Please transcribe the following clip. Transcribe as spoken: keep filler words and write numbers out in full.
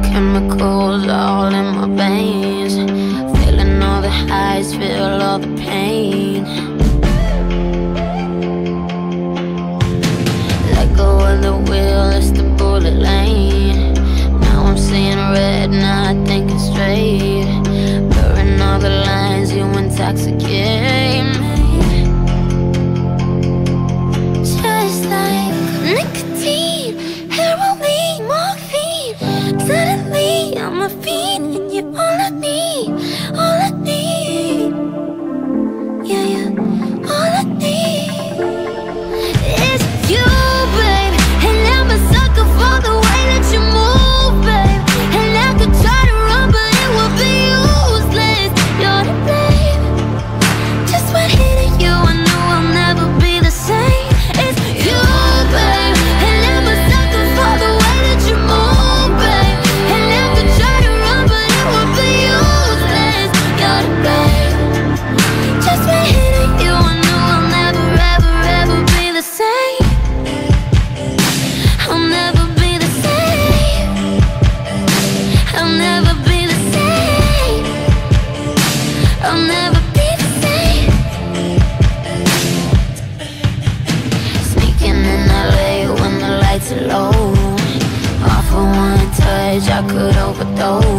chemicals all in my veins, feeling all the highs, feel all the pain. Let go of the wheel, it's the bullet lane. Now I'm seeing red, now I think it's straight. Blurring all the lines, you intoxicate me. Just like nicotine, heroin, morphine. Suddenly I'm a fiend, and you're all I need, all I need. Yeah, yeah, all I need is you, babe. And I'm a sucker for the way that you move, babe. And I could try to run, but it would be useless. You're to blame. Just when hitting you, I knew I'll never be the same. It's you, babe. And I'm a sucker for the way that you move, babe. And I could try to run, but it would be useless. You're to blame. Just when hitting you, I knew I'll never, ever, ever be the same. I'll never be the same. I'll never be the same. I'll never be the same. Sneaking in L A when the lights are low. Off of one touch, I could overdose.